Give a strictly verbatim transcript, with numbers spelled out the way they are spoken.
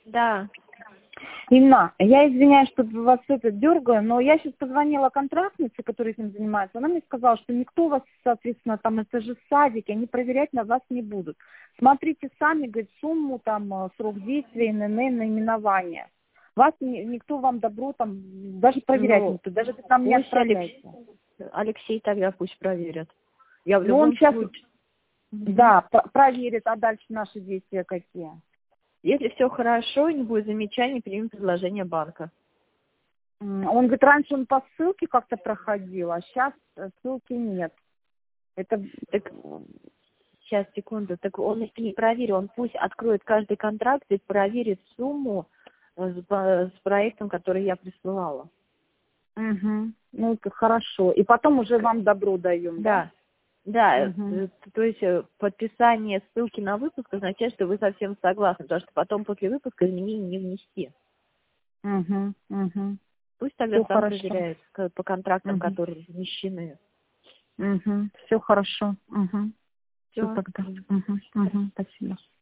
Да. Инна, я извиняюсь, что вас это дергаю, но я сейчас позвонила контрактнице, которая этим занимается. Она мне сказала, что никто вас, соответственно, там, это же садики, они проверять на вас не будут. Смотрите сами, говорит, сумму, там, срок действия, эн эн эн, наименование. Вас ни- никто вам добро там даже проверять не Ну, будет, даже там не пусть отправляйте. Алексей, Алексей тогда пусть проверят. Я в Ну, он любом сейчас, случае... Мгм. да, про- проверит, а дальше наши действия какие. Если все хорошо и не будет замечаний, примем предложение банка. М, Он говорит, раньше он по ссылке как-то проходил, а сейчас ссылки нет. Это Так, сейчас, секунду. Так он если не проверил, он пусть откроет каждый контракт и проверит сумму э, с, по- с проектом, который я присылала. Угу. Ну, это хорошо. И потом уже вам добро даем, да? Да. Да, э, Угу. то есть э, подписание ссылки на выпуск означает, что вы совсем согласны, потому что потом после выпуска изменений не внести. Угу. Угу. Пусть тогда Все сам хорошо. проверяет к- по контрактам, Угу. которые размещены. Угу. Все хорошо. Угу. Все Все. тогда. Угу. Угу. Спасибо.